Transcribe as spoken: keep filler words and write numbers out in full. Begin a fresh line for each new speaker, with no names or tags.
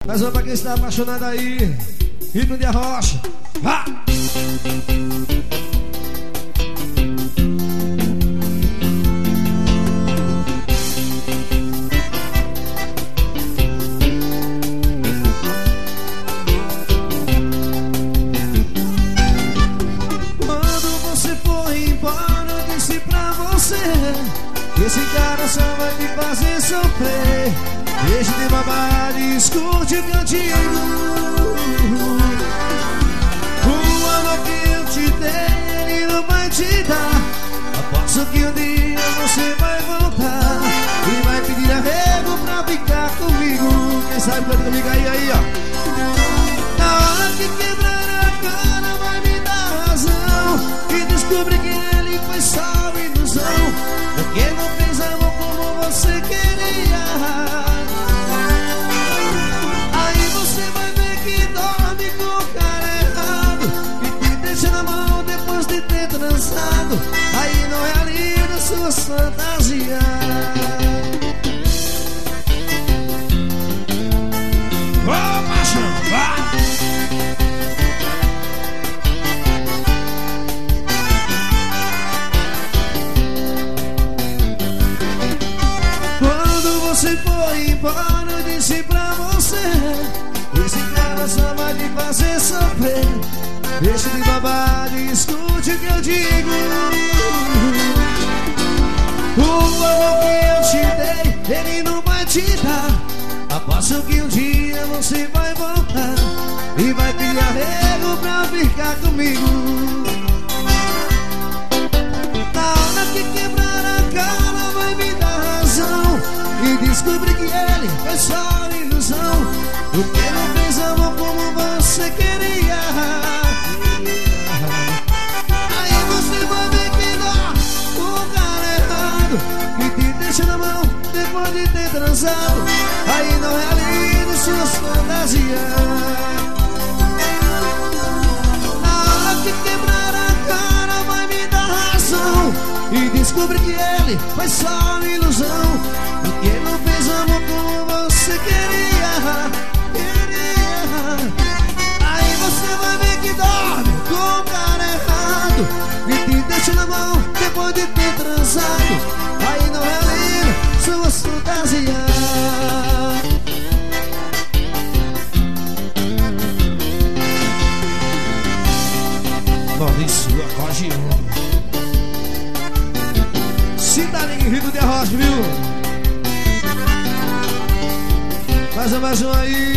Mais uma pra quem está apaixonado aí. Ritmo de Arrocha. Vá!
Quando você foi embora, eu disse pra você: esse cara só vai me fazer sofrer. Deixe de babar e escute o que eu digo. O amor que eu te dei, ele não vai te dar. Aposto que um dia você vai voltar e vai pedir arrego pra ficar comigo.
Quem sabe canta comigo aí, aí, ó.
Na hora que quebrar a cara vai me dar razão e descobrir que ele foi só ilusão, porque não fez amor como você queria. Aí você vai ver que dorme com o cara errado e te deixa na mão depois de ter transado. Aí não realiza suas fantasias.
Ô, paixão, vai!
Quando você foi embora, eu disse pra você: esse cara só vai te fazer sofrer. Deixa de babar e escute o que eu digo. O amor que eu te dei, ele não vai te dar. Aposto que um dia você vai voltar e vai pedir arrego pra ficar comigo. Na hora que quebrar a cara vai me dar razão e descobrir que ele foi só ilusão, porque não fez amor como você queria. Aí você vai ver que dá o cara errado que te deixa na mão depois de ter transado. Aí não realiza suas fantasias. Na hora que quebrar a cara vai me dar razão e descobrir que ele foi só ilusão, porque não fez amor como você queria. Queria. Aí você vai ver que dorme com o cara errado e te deixa na mão depois de ter transado. Aí não realiza suas fantasias.
Maurício, acordeon. Cidadinho Rio de Arrocha, viu? Mais um, mais um aí.